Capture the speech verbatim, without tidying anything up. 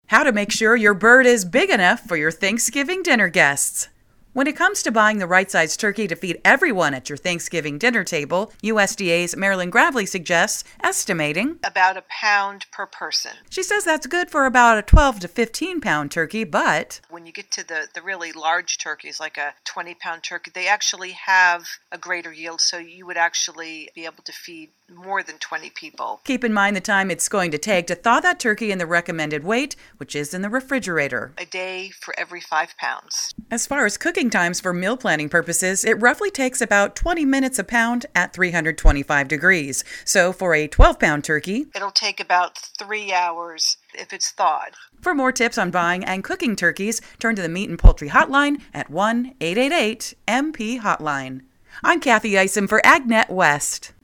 How to make sure your bird is big enough for your Thanksgiving dinner guests. When it comes to buying the right size turkey to feed everyone at your Thanksgiving dinner table, U S D A's Marilyn Gravely suggests estimating about a pound per person. She says that's good for about a twelve to fifteen pound turkey, but when you get to the, the really large turkeys, like a twenty pound turkey, they actually have a greater yield, so you would actually be able to feed more than twenty people. Keep in mind the time it's going to take to thaw that turkey in the recommended weight, which is in the refrigerator. A day for every five pounds. As far as cooking times for meal planning purposes, it roughly takes about twenty minutes a pound at three hundred twenty-five degrees. So for a twelve pound turkey, it'll take about three hours if it's thawed. For more tips on buying and cooking turkeys, turn to the Meat and Poultry Hotline at one eight eight eight M P Hotline. I'm Kathy Isom for AgNet West.